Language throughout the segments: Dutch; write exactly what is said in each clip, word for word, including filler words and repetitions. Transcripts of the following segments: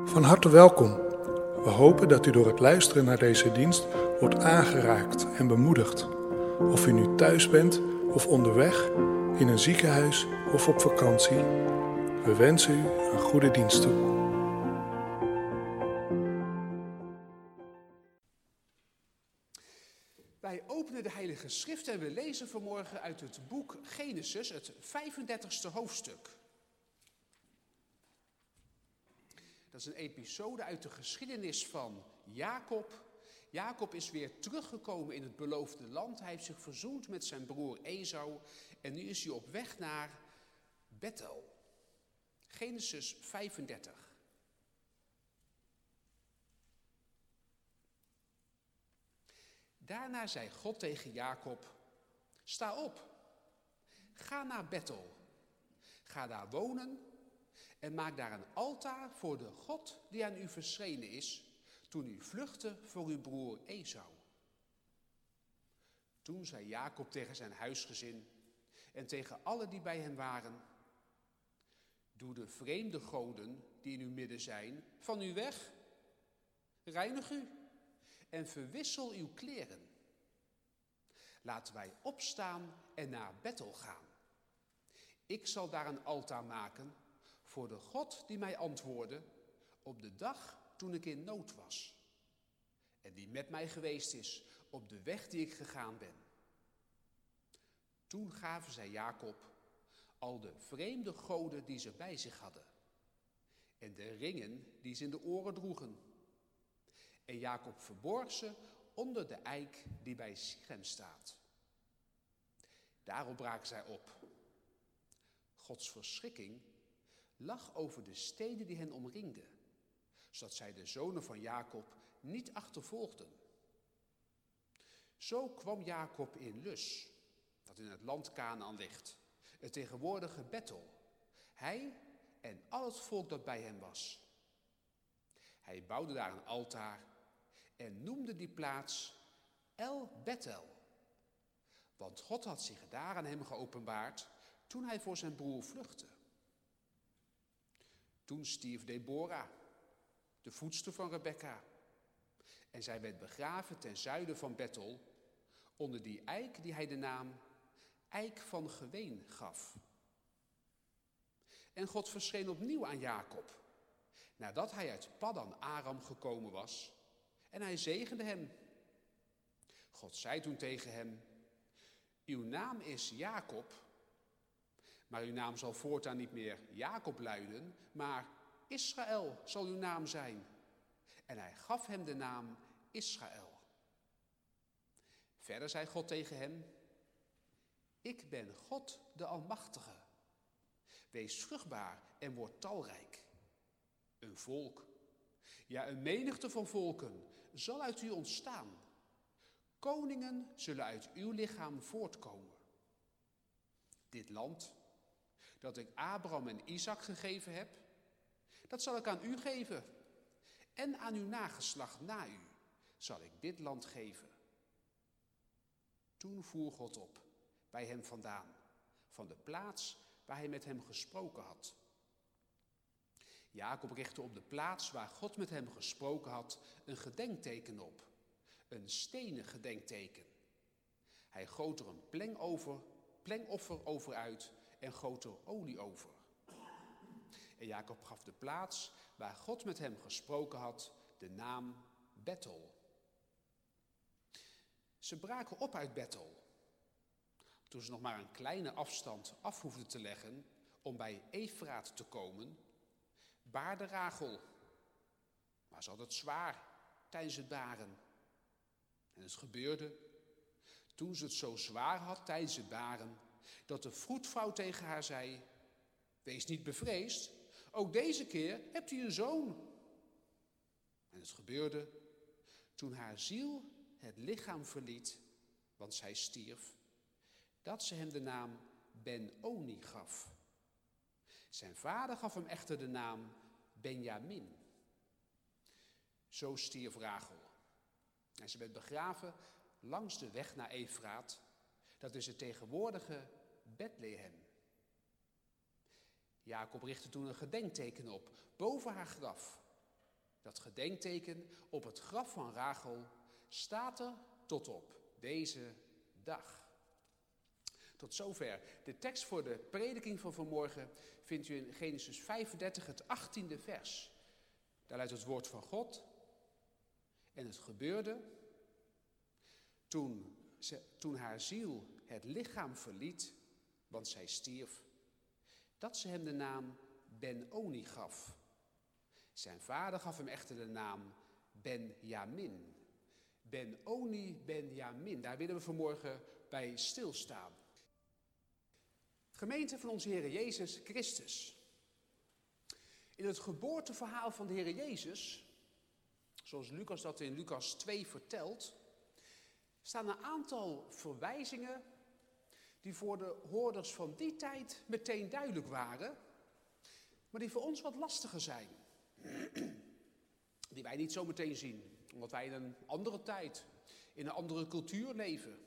Van harte welkom. We hopen dat u door het luisteren naar deze dienst wordt aangeraakt en bemoedigd. Of u nu thuis bent of onderweg, in een ziekenhuis of op vakantie. We wensen u een goede dienst toe. Wij openen de Heilige Schrift en we lezen vanmorgen uit het boek Genesis, het vijfendertigste hoofdstuk. Dat is een episode uit de geschiedenis van Jacob. Jacob is weer teruggekomen in het beloofde land. Hij heeft zich verzoend met zijn broer Esau en nu is hij op weg naar Bethel. Genesis vijfendertig. Daarna zei God tegen Jacob: sta op, ga naar Bethel, ga daar wonen en maak daar een altaar voor de God die aan u verschenen is toen u vluchtte voor uw broer Esau. Toen zei Jacob tegen zijn huisgezin en tegen alle die bij hem waren: doe de vreemde goden die in uw midden zijn van u weg, reinig u en verwissel uw kleren. Laten wij opstaan en naar Bethel gaan. Ik zal daar een altaar maken voor de God die mij antwoordde op de dag toen ik in nood was. En die met mij geweest is op de weg die ik gegaan ben. Toen gaven zij Jacob al de vreemde goden die ze bij zich hadden. En de ringen die ze in de oren droegen. En Jacob verborg ze onder de eik die bij Sichem staat. Daarop braken zij op. Gods verschrikking lag over de steden die hen omringden, zodat zij de zonen van Jacob niet achtervolgden. Zo kwam Jacob in Lus, dat in het land Kanaan ligt, het tegenwoordige Bethel, hij en al het volk dat bij hem was. Hij bouwde daar een altaar en noemde die plaats El Bethel, want God had zich daar aan hem geopenbaard toen hij voor zijn broer vluchtte. Toen stierf Deborah, de voedster van Rebekka, en zij werd begraven ten zuiden van Bethel, onder die eik die hij de naam Eik van Geween gaf. En God verscheen opnieuw aan Jacob, nadat hij uit Paddan Aram gekomen was, en hij zegende hem. God zei toen tegen hem: uw naam is Jacob, maar uw naam zal voortaan niet meer Jacob luiden, maar Israël zal uw naam zijn. En hij gaf hem de naam Israël. Verder zei God tegen hem: ik ben God de Almachtige. Wees vruchtbaar en word talrijk. Een volk, ja een menigte van volken, zal uit u ontstaan. Koningen zullen uit uw lichaam voortkomen. Dit land, dat ik Abraham en Isaac gegeven heb, dat zal ik aan u geven. En aan uw nageslacht na u zal ik dit land geven. Toen voer God op bij hem vandaan, van de plaats waar hij met hem gesproken had. Jacob richtte op de plaats waar God met hem gesproken had een gedenkteken op, een stenen gedenkteken. Hij goot er een pleng over, plengoffer over uit en goot er olie over. En Jacob gaf de plaats waar God met hem gesproken had de naam Bethel. Ze braken op uit Bethel, toen ze nog maar een kleine afstand af hoefden te leggen om bij Efraat te komen, baarde Rachel. Maar ze had het zwaar tijdens het baren. En het gebeurde, toen ze het zo zwaar had tijdens het baren, dat de vroedvrouw tegen haar zei: wees niet bevreesd, ook deze keer hebt u een zoon. En het gebeurde, toen haar ziel het lichaam verliet, want zij stierf, dat ze hem de naam Ben-Oni gaf. Zijn vader gaf hem echter de naam Benjamin. Zo stierf Rachel. En ze werd begraven langs de weg naar Efraat. Dat is het tegenwoordige Bethlehem. Jacob richtte toen een gedenkteken op, boven haar graf. Dat gedenkteken op het graf van Rachel staat er tot op deze dag. Tot zover. De tekst voor de prediking van vanmorgen vindt u in Genesis vijfendertig, het achttiende vers. Daar luidt het woord van God. En het gebeurde toen, ze, toen haar ziel het lichaam verliet, want zij stierf, dat ze hem de naam Ben-Oni gaf. Zijn vader gaf hem echter de naam Benjamin. Ben-Oni, Benjamin, daar willen we vanmorgen bij stilstaan. Gemeente van onze Heer Jezus Christus. In het geboorteverhaal van de Heer Jezus, zoals Lucas dat in Lucas twee vertelt, staan een aantal verwijzingen die voor de hoorders van die tijd meteen duidelijk waren, maar die voor ons wat lastiger zijn. Die wij niet zo meteen zien, omdat wij in een andere tijd, in een andere cultuur leven.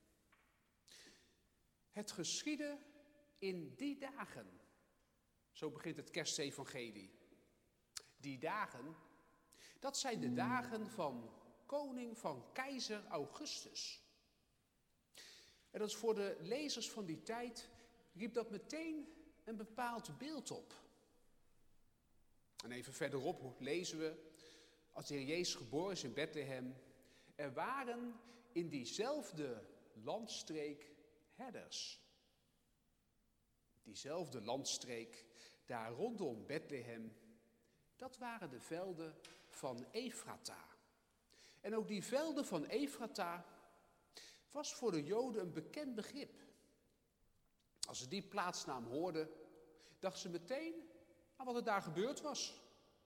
Het geschiedde in die dagen, zo begint het kerstevangelie. Die dagen, dat zijn de dagen van koning, van keizer Augustus. En dat is voor de lezers van die tijd, riep dat meteen een bepaald beeld op. En even verderop lezen we, als de Heer Jezus geboren is in Bethlehem, er waren in diezelfde landstreek herders. Diezelfde landstreek, daar rondom Bethlehem, dat waren de velden van Efrata. En ook die velden van Efrata was voor de Joden een bekend begrip. Als ze die plaatsnaam hoorden, dachten ze meteen aan wat er daar gebeurd was.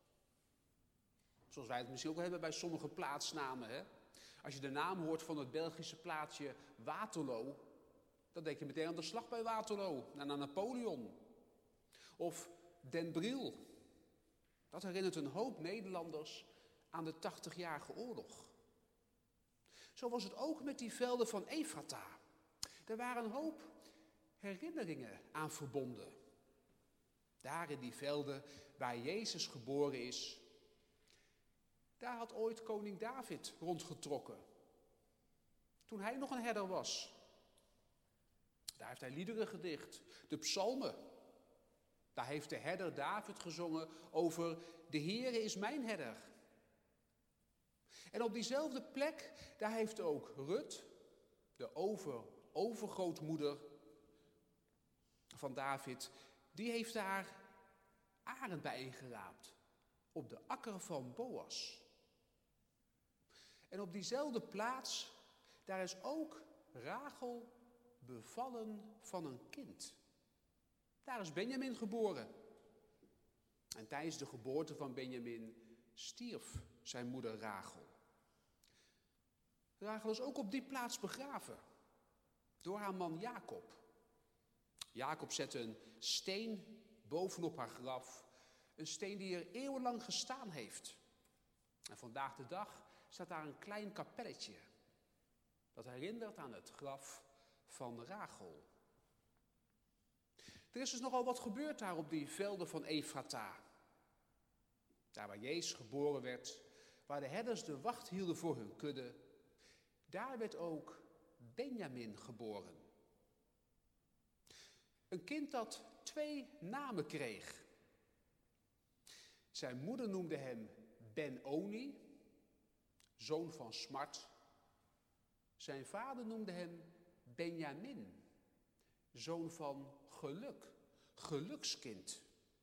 Zoals wij het misschien ook hebben bij sommige plaatsnamen. Hè? Als je de naam hoort van het Belgische plaatsje Waterloo, dan denk je meteen aan de slag bij Waterloo en aan Napoleon. Of Den Briel. Dat herinnert een hoop Nederlanders aan de tachtigjarige oorlog. Zo was het ook met die velden van Efrata. Er waren een hoop herinneringen aan verbonden. Daar in die velden waar Jezus geboren is, daar had ooit koning David rondgetrokken. Toen hij nog een herder was. Daar heeft hij liederen gedicht, de psalmen. Daar heeft de herder David gezongen over de Heere is mijn herder. En op diezelfde plek, daar heeft ook Rut, de over, overgrootmoeder van David, die heeft daar arend bijeengeraapt op de akker van Boas. En op diezelfde plaats, daar is ook Rachel bevallen van een kind. Daar is Benjamin geboren. En tijdens de geboorte van Benjamin stierf zijn moeder Rachel. Rachel is ook op die plaats begraven door haar man Jacob. Jacob zette een steen bovenop haar graf. Een steen die er eeuwenlang gestaan heeft. En vandaag de dag staat daar een klein kapelletje. Dat herinnert aan het graf van Rachel. Er is dus nogal wat gebeurd daar op die velden van Efrata. Daar waar Jezus geboren werd, waar de herders de wacht hielden voor hun kudde, daar werd ook Benjamin geboren. Een kind dat twee namen kreeg. Zijn moeder noemde hem Ben-Oni, zoon van smart. Zijn vader noemde hem Benjamin, zoon van geluk, gelukskind.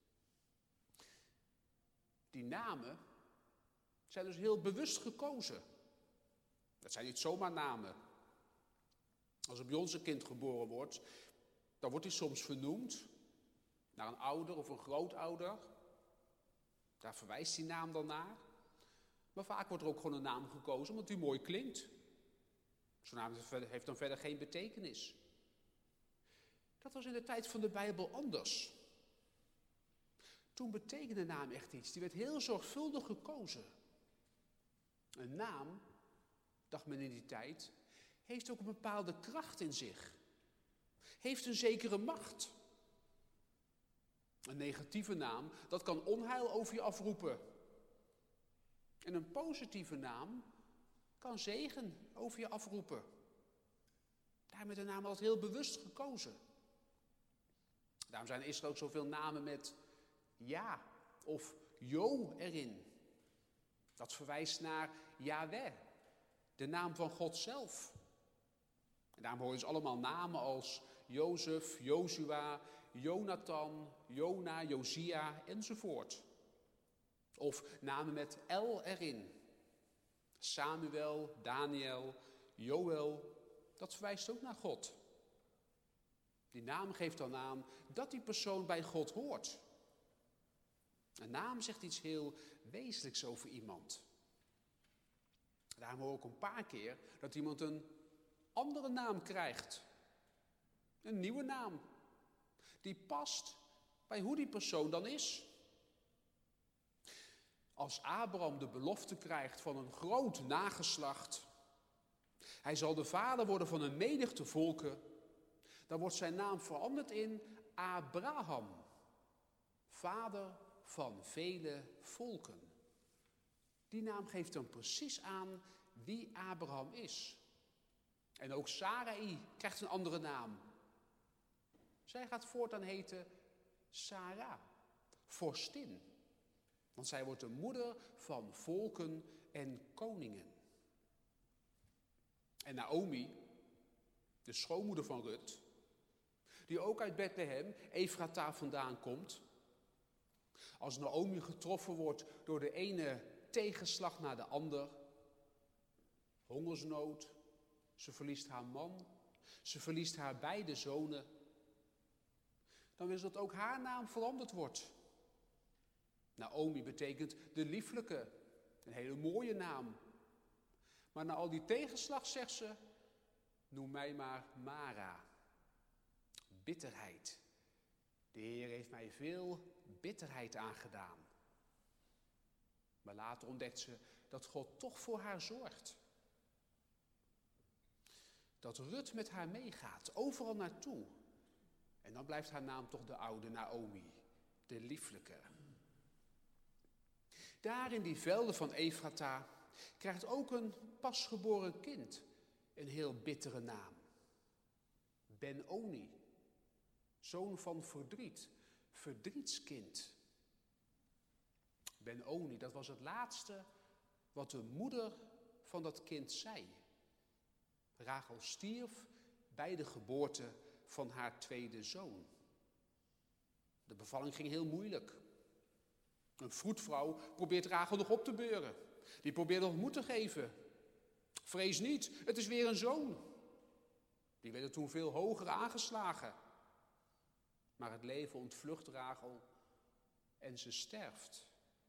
Die namen zijn dus heel bewust gekozen. Dat zijn niet zomaar namen. Als er bij ons een kind geboren wordt, dan wordt hij soms vernoemd naar een ouder of een grootouder. Daar verwijst die naam dan naar. Maar vaak wordt er ook gewoon een naam gekozen omdat die mooi klinkt. Zo'n naam heeft dan verder geen betekenis. Dat was in de tijd van de Bijbel anders. Toen betekende de naam echt iets. Die werd heel zorgvuldig gekozen. Een naam, dacht men in die tijd, heeft ook een bepaalde kracht in zich. Heeft een zekere macht. Een negatieve naam, dat kan onheil over je afroepen. En een positieve naam kan zegen over je afroepen. Daarom is de naam altijd heel bewust gekozen. Daarom zijn er ook zoveel namen met ja of jo erin. Dat verwijst naar Yahweh, de naam van God zelf. En daarom hoor je dus allemaal namen als Jozef, Jozua, Jonathan, Jona, Josia enzovoort. Of namen met El erin. Samuel, Daniel, Joël, dat verwijst ook naar God. Die naam geeft dan aan dat die persoon bij God hoort. Een naam zegt iets heel wezenlijks over iemand. Daarom hoor ik een paar keer dat iemand een andere naam krijgt. Een nieuwe naam. Die past bij hoe die persoon dan is. Als Abraham de belofte krijgt van een groot nageslacht. Hij zal de vader worden van een menigte volken. Dan wordt zijn naam veranderd in Abraham. Vader van vele volken. Die naam geeft dan precies aan wie Abraham is. En ook Sarai krijgt een andere naam. Zij gaat voortaan heten Sarah, vorstin. Want zij wordt de moeder van volken en koningen. En Naomi, de schoonmoeder van Rut, die ook uit Bethlehem, Efrata vandaan komt. Als Naomi getroffen wordt door de ene tegenslag naar de ander. Hongersnood, ze verliest haar man, ze verliest haar beide zonen. Dan wil ze dat ook haar naam veranderd wordt. Naomi betekent de lieflijke, een hele mooie naam. Maar na al die tegenslag zegt ze, noem mij maar Mara. Bitterheid. De Heer heeft mij veel bitterheid aangedaan. Maar later ontdekt ze dat God toch voor haar zorgt. Dat Rut met haar meegaat, overal naartoe. En dan blijft haar naam toch de oude Naomi, de lieflijke. Daar in die velden van Efrata krijgt ook een pasgeboren kind een heel bittere naam. Ben-Oni, zoon van verdriet, verdrietskind. Ben-Oni, dat was het laatste wat de moeder van dat kind zei. Rachel stierf bij de geboorte van haar tweede zoon. De bevalling ging heel moeilijk. Een vroedvrouw probeert Rachel nog op te beuren. Die probeert nog moed te geven. Vrees niet, het is weer een zoon. Die werden toen veel hoger aangeslagen. Maar het leven ontvlucht Rachel en ze sterft.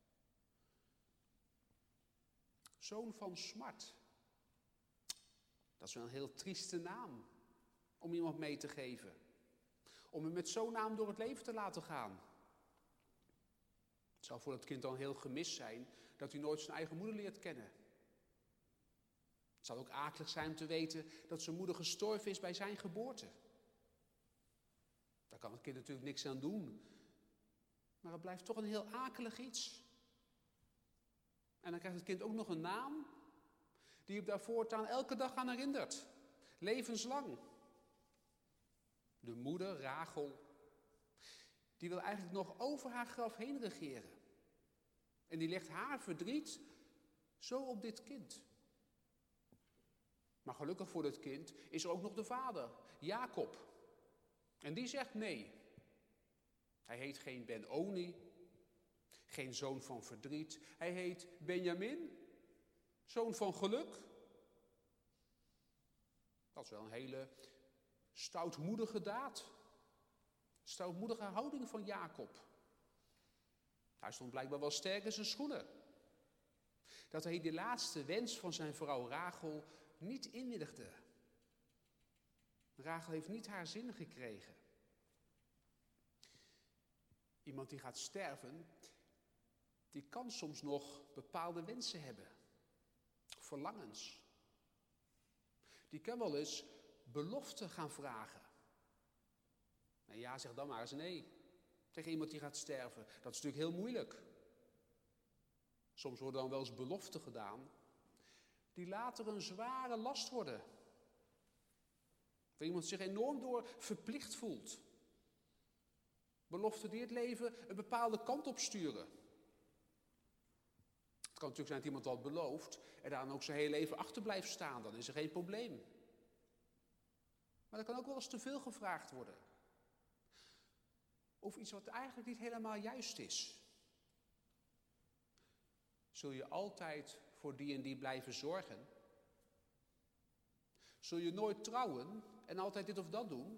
Zoon van smart. Dat is wel een heel trieste naam om iemand mee te geven. Om hem met zo'n naam door het leven te laten gaan. Het zal voor dat kind dan heel gemist zijn dat hij nooit zijn eigen moeder leert kennen. Het zal ook akelig zijn om te weten dat zijn moeder gestorven is bij zijn geboorte. Daar kan het kind natuurlijk niks aan doen. Maar het blijft toch een heel akelig iets. En dan krijgt het kind ook nog een naam die op daar voortaan elke dag aan herinnert. Levenslang. De moeder, Rachel, die wil eigenlijk nog over haar graf heen regeren. En die legt haar verdriet zo op dit kind. Maar gelukkig voor dit kind is er ook nog de vader, Jacob. En die zegt nee. Hij heet geen Ben-Oni, geen zoon van verdriet. Hij heet Benjamin, zoon van geluk. Dat is wel een hele stoutmoedige daad. Stoutmoedige houding van Jacob. Hij stond blijkbaar wel sterk in zijn schoenen. Dat hij de laatste wens van zijn vrouw Rachel niet inwilligde. Rachel heeft niet haar zin gekregen. Iemand die gaat sterven, die kan soms nog bepaalde wensen hebben. Verlangens. Die kan wel eens beloften gaan vragen. En ja, zeg dan maar eens nee. Tegen iemand die gaat sterven. Dat is natuurlijk heel moeilijk. Soms worden dan wel eens beloften gedaan, die later een zware last worden. Waar iemand zich enorm door verplicht voelt. Beloften die het leven een bepaalde kant op sturen. Het kan natuurlijk zijn dat iemand dat belooft en daar dan ook zijn hele leven achter blijft staan. Dan is er geen probleem. Maar er kan ook wel eens te veel gevraagd worden. Of iets wat eigenlijk niet helemaal juist is. Zul je altijd voor die en die blijven zorgen? Zul je nooit trouwen en altijd dit of dat doen?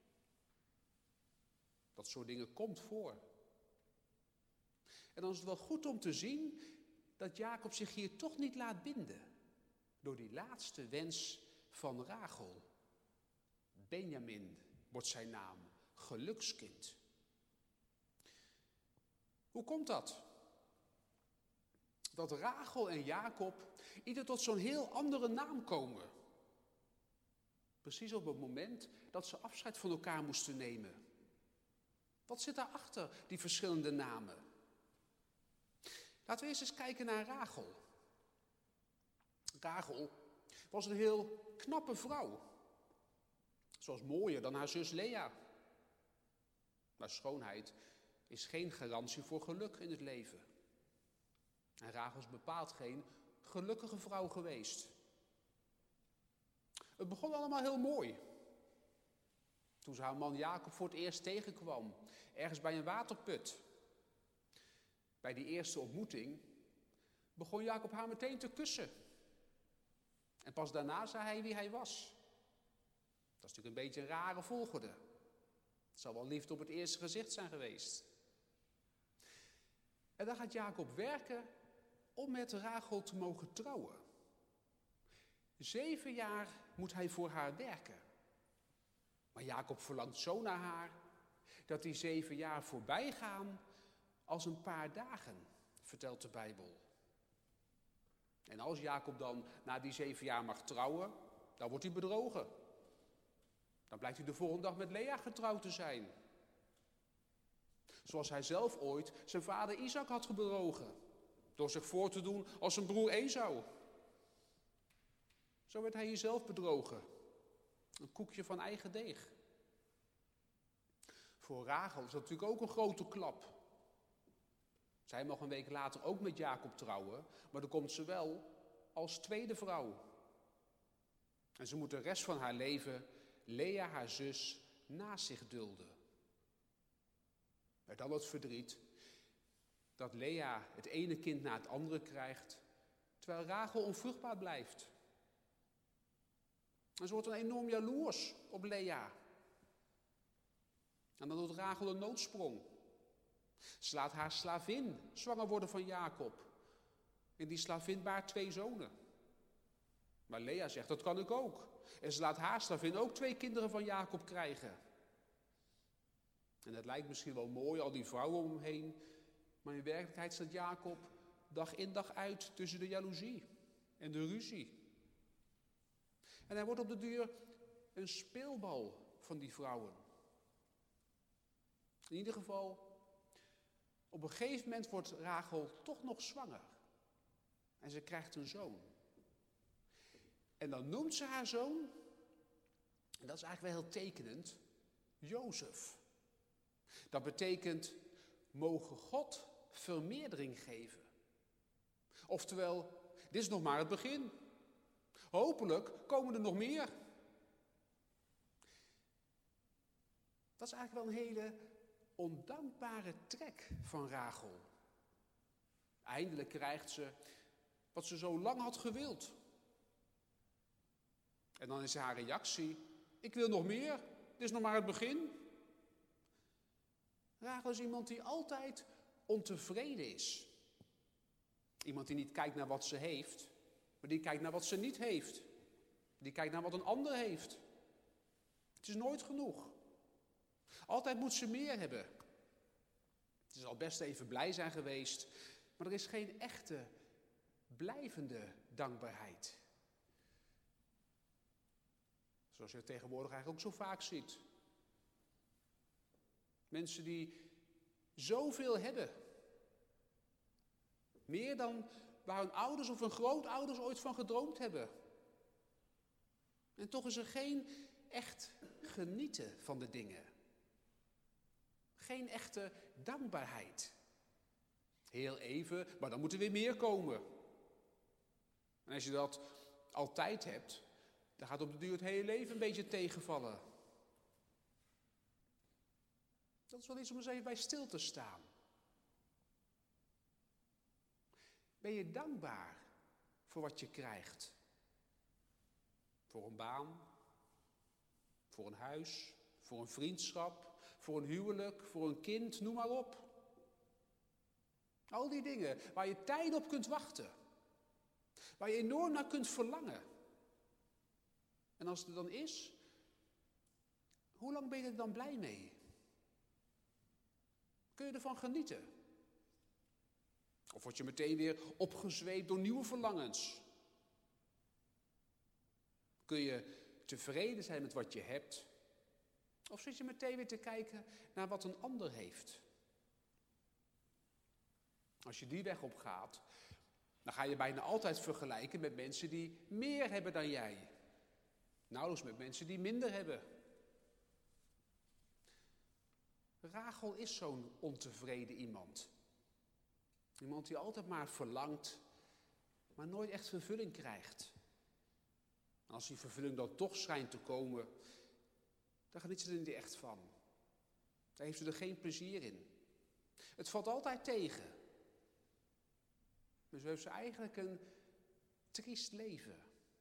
Dat soort dingen komt voor. En dan is het wel goed om te zien dat Jacob zich hier toch niet laat binden door die laatste wens van Rachel. Benjamin wordt zijn naam, gelukskind. Hoe komt dat? Dat Rachel en Jacob ieder tot zo'n heel andere naam komen. Precies op het moment dat ze afscheid van elkaar moesten nemen. Wat zit daarachter, die verschillende namen? Laten we eerst eens kijken naar Rachel. Rachel was een heel knappe vrouw. Ze was mooier dan haar zus Lea. Maar schoonheid is geen garantie voor geluk in het leven. En Rachel is bepaald geen gelukkige vrouw geweest. Het begon allemaal heel mooi. Toen ze haar man Jacob voor het eerst tegenkwam, ergens bij een waterput. Bij die eerste ontmoeting begon Jacob haar meteen te kussen. En pas daarna zei hij wie hij was. Dat is natuurlijk een beetje een rare volgorde. Het zal wel liefde op het eerste gezicht zijn geweest. En dan gaat Jacob werken om met Rachel te mogen trouwen. Zeven jaar moet hij voor haar werken. Maar Jacob verlangt zo naar haar dat die zeven jaar voorbij gaan als een paar dagen, vertelt de Bijbel. En als Jacob dan na die zeven jaar mag trouwen, dan wordt hij bedrogen. Dan blijkt hij de volgende dag met Lea getrouwd te zijn. Zoals hij zelf ooit zijn vader Isaac had bedrogen. Door zich voor te doen als zijn broer Esau. Zo werd hij hier zelf bedrogen. Een koekje van eigen deeg. Voor Rachel is dat natuurlijk ook een grote klap. Zij mag een week later ook met Jacob trouwen, maar dan komt ze wel als tweede vrouw. En ze moet de rest van haar leven Lea, haar zus, naast zich dulden. Met dan het verdriet dat Lea het ene kind na het andere krijgt, terwijl Rachel onvruchtbaar blijft. En ze wordt dan enorm jaloers op Lea. En dan doet Rachel een noodsprong. Ze laat haar slavin zwanger worden van Jacob. En die slavin baart twee zonen. Maar Lea zegt, dat kan ik ook. En ze laat haar slavin ook twee kinderen van Jacob krijgen. En het lijkt misschien wel mooi, al die vrouwen om hem heen. Maar in werkelijkheid staat Jacob dag in dag uit tussen de jaloezie en de ruzie. En hij wordt op de duur een speelbal van die vrouwen. In ieder geval, op een gegeven moment wordt Rachel toch nog zwanger. En ze krijgt een zoon. En dan noemt ze haar zoon, en dat is eigenlijk wel heel tekenend, Jozef. Dat betekent, mogen God vermeerdering geven. Oftewel, dit is nog maar het begin. Hopelijk komen er nog meer. Dat is eigenlijk wel een hele ondankbare trek van Rachel. Eindelijk krijgt ze wat ze zo lang had gewild. En dan is haar reactie, ik wil nog meer, dit is nog maar het begin. Rachel is iemand die altijd ontevreden is. Iemand die niet kijkt naar wat ze heeft, maar die kijkt naar wat ze niet heeft. Die kijkt naar wat een ander heeft. Het is nooit genoeg. Altijd moet ze meer hebben. Ze zal best even blij zijn geweest, maar er is geen echte, blijvende dankbaarheid. Zoals je het tegenwoordig eigenlijk ook zo vaak ziet. Mensen die zoveel hebben, Meer dan waar hun ouders of hun grootouders ooit van gedroomd hebben. En toch is er geen echt genieten van de dingen. Geen echte dankbaarheid. Heel even, maar dan moet er weer meer komen. En als je dat altijd hebt, dan gaat op de duur het hele leven een beetje tegenvallen. Dat is wel iets om eens even bij stil te staan. Ben je dankbaar voor wat je krijgt? Voor een baan, voor een huis, voor een vriendschap, voor een huwelijk, voor een kind, noem maar op. Al die dingen waar je tijd op kunt wachten. Waar je enorm naar kunt verlangen. En als het er dan is, hoe lang ben je er dan blij mee? Kun je ervan genieten? Of word je meteen weer opgezweept door nieuwe verlangens? Kun je tevreden zijn met wat je hebt? Of zit je meteen weer te kijken naar wat een ander heeft? Als je die weg op gaat, dan ga je bijna altijd vergelijken met mensen die meer hebben dan jij. Nauwelijks met mensen die minder hebben. Rachel is zo'n ontevreden iemand. Iemand die altijd maar verlangt, maar nooit echt vervulling krijgt. En als die vervulling dan toch schijnt te komen, dan geniet ze er niet echt van. Daar heeft ze er geen plezier in. Het valt altijd tegen. Dus heeft ze eigenlijk een triest leven.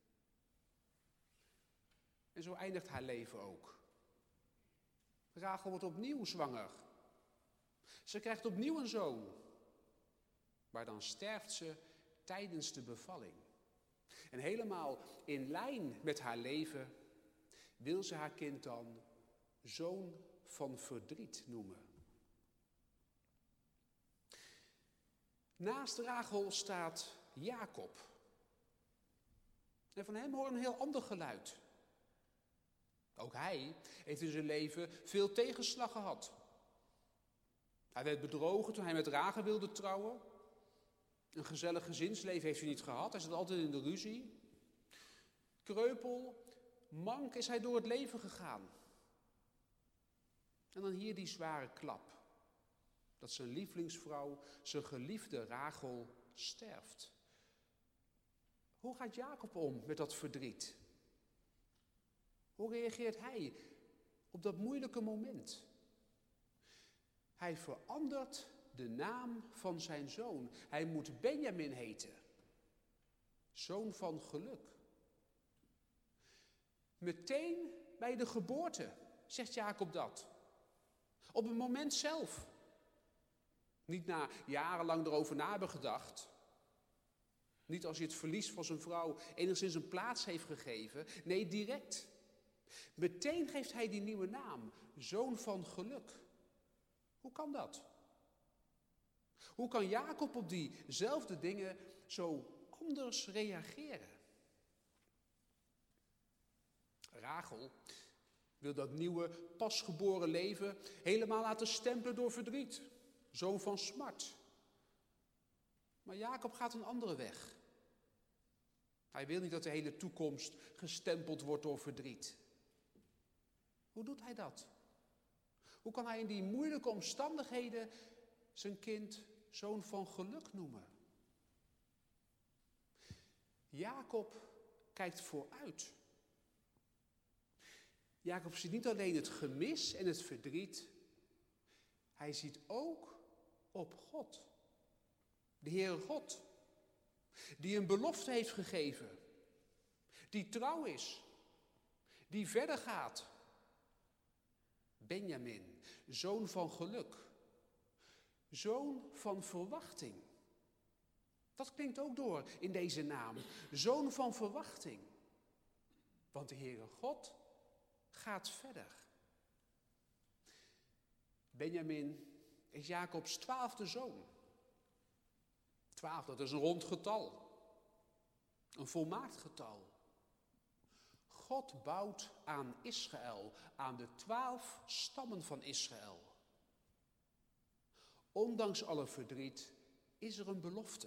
En zo eindigt haar leven ook. Rachel wordt opnieuw zwanger. Ze krijgt opnieuw een zoon. Maar dan sterft ze tijdens de bevalling. En helemaal in lijn met haar leven wil ze haar kind dan zoon van verdriet noemen. Naast Rachel staat Jacob. En van hem hoor een heel ander geluid. Ook hij heeft in zijn leven veel tegenslag gehad. Hij werd bedrogen toen hij met Rachel wilde trouwen. Een gezellig gezinsleven heeft hij niet gehad. Hij zat altijd in de ruzie. Kreupel, mank is hij door het leven gegaan. En dan hier die zware klap. Dat zijn lievelingsvrouw, zijn geliefde Rachel, sterft. Hoe gaat Jacob om met dat verdriet? Hoe reageert hij op dat moeilijke moment? Hij verandert de naam van zijn zoon. Hij moet Benjamin heten. Zoon van geluk. Meteen bij de geboorte zegt Jacob dat. Op het moment zelf. Niet na jarenlang erover na hebben gedacht. Niet als hij het verlies van zijn vrouw enigszins een plaats heeft gegeven. Nee, direct. Meteen geeft hij die nieuwe naam. Zoon van geluk. Hoe kan dat? Hoe kan Jacob op diezelfde dingen zo anders reageren? Rachel wil dat nieuwe, pasgeboren leven helemaal laten stempelen door verdriet. Zoon van smart. Maar Jacob gaat een andere weg. Hij wil niet dat de hele toekomst gestempeld wordt door verdriet. Hoe doet hij dat? Hoe kan hij in die moeilijke omstandigheden zijn kind zoon van geluk noemen? Jacob kijkt vooruit. Jacob ziet niet alleen het gemis en het verdriet. Hij ziet ook op God. De Heere God. Die een belofte heeft gegeven. Die trouw is. Die verder gaat. Benjamin, zoon van geluk. Zoon van verwachting. Dat klinkt ook door in deze naam. Zoon van verwachting. Want de Heere God gaat verder. Benjamin is Jacobs twaalfde zoon. Twaalf, dat is een rond getal. Een volmaakt getal. God bouwt aan Israël, aan de twaalf stammen van Israël. Ondanks alle verdriet is er een belofte.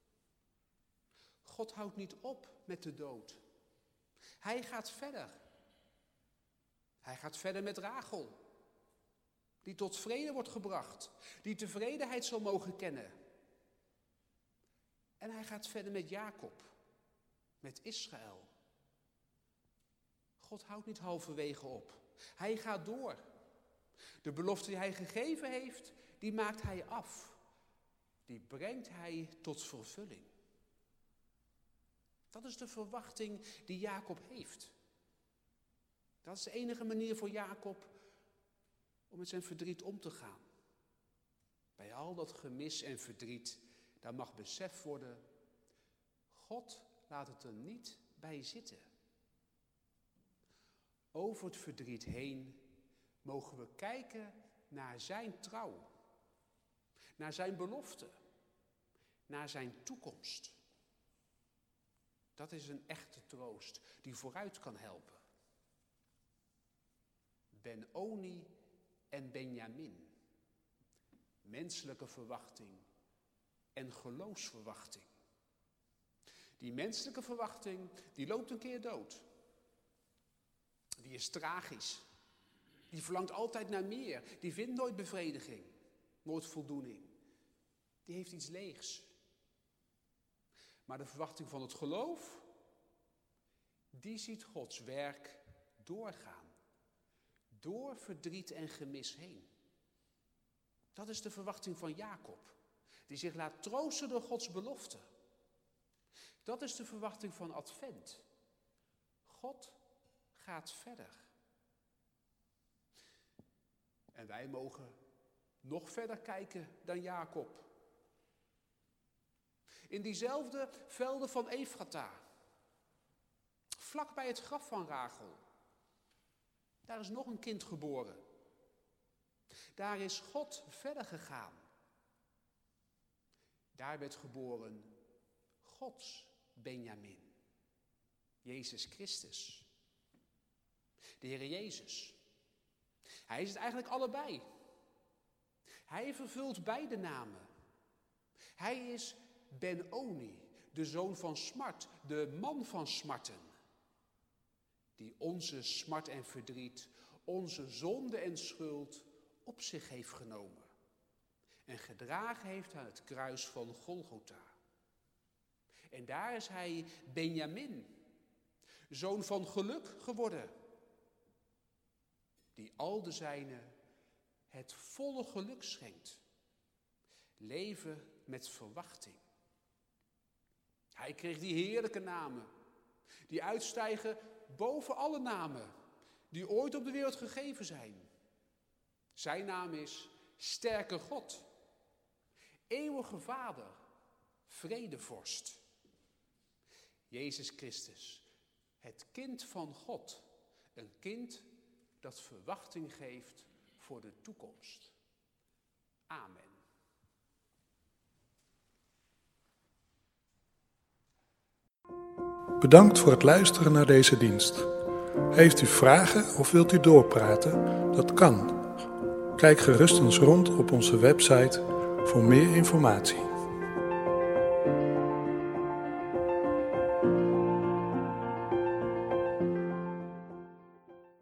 God houdt niet op met de dood. Hij gaat verder. Hij gaat verder met Rachel, die tot vrede wordt gebracht, die tevredenheid zal mogen kennen. En hij gaat verder met Jacob, met Israël. God houdt niet halverwege op. Hij gaat door. De belofte die hij gegeven heeft, die maakt hij af. Die brengt hij tot vervulling. Dat is de verwachting die Jacob heeft. Dat is de enige manier voor Jacob om met zijn verdriet om te gaan. Bij al dat gemis en verdriet, daar mag besef worden, God laat het er niet bij zitten. Over het verdriet heen mogen we kijken naar zijn trouw, naar zijn belofte, naar zijn toekomst. Dat is een echte troost die vooruit kan helpen. Ben-Oni en Benjamin. Menselijke verwachting en geloofsverwachting. Die menselijke verwachting, die loopt een keer dood. Die is tragisch. Die verlangt altijd naar meer. Die vindt nooit bevrediging, nooit voldoening. Die heeft iets leegs. Maar de verwachting van het geloof, die ziet Gods werk doorgaan. Door verdriet en gemis heen. Dat is de verwachting van Jacob, die zich laat troosten door Gods belofte. Dat is de verwachting van Advent. God gaat verder. En wij mogen nog verder kijken dan Jacob. In diezelfde velden van Efrata, vlak bij het graf van Rachel, daar is nog een kind geboren. Daar is God verder gegaan. Daar werd geboren Gods Benjamin, Jezus Christus. De Heer Jezus. Hij is het eigenlijk allebei. Hij vervult beide namen. Hij is Ben-Oni, de zoon van smart, de man van smarten. Die onze smart en verdriet, onze zonde en schuld op zich heeft genomen. En gedragen heeft aan het kruis van Golgotha. En daar is hij Benjamin, zoon van geluk geworden. Die al de zijnen het volle geluk schenkt. Leven met verwachting. Hij kreeg die heerlijke namen, die uitstijgen boven alle namen die ooit op de wereld gegeven zijn. Zijn naam is Sterke God, Eeuwige Vader, Vredevorst. Jezus Christus, het kind van God, een kind dat verwachting geeft voor de toekomst. Amen. Bedankt voor het luisteren naar deze dienst. Heeft u vragen of wilt u doorpraten? Dat kan. Kijk gerust eens rond op onze website voor meer informatie.